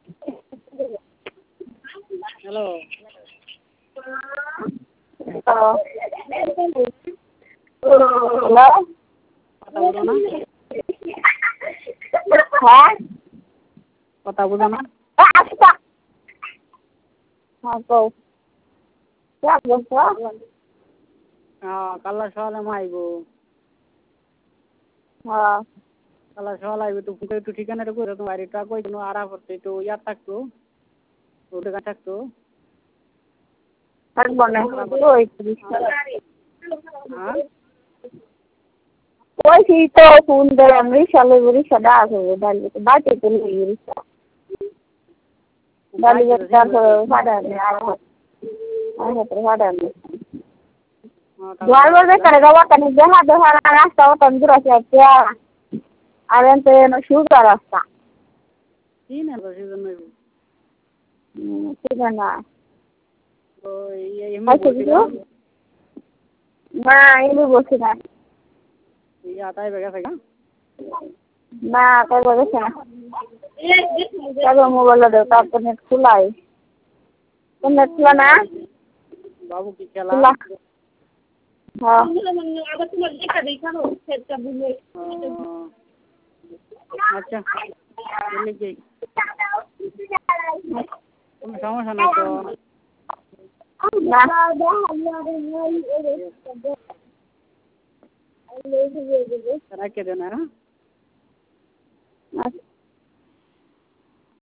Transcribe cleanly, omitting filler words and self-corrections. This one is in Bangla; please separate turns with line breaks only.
হ্যালো।
হ্যালো।
কথা বলো না।
হ্যাঁ
কথা বুঝো না।
আচ্ছা হ্যাঁ কও क्या বলছো
কালা সকালে আইব।
হ্যাঁ
কালা সকালে আইব তো একটু ঠিকানাটা করে তোমার বাড়িটা কই যেন আড়া করতে একটু ইয়ার থাকতো ওটা থাকতো।
থাকবো না ওই
হ্যাঁ
কইছি তো ফোন করে আমি শালে বুড়ি সাদা আছে ডালি বাটে তো লিরি ডালি তার ফাড়া নে আর তো ফাড়া নে Jual করে গাওয়া কানে দেহা দেহা রাস্তা তন্দুর আছে क्या আর এতে না সুগার রাস্তা
কি না তো সেজন্য
ঠিক না
ওই এমনি বলছিলাম
না এমনি বলছি না
ইয়া তাই বেগা থেকে
না তাই বলেছে না তবে মোবাইল দাও তারপর নেট খোলাই তো নেট খোলা না
বাবু কি খেলা
হ্যাঁ
আচ্ছা চলে যাই কোনো সমস্যা নাই তো রাখে দেন হ্যাঁ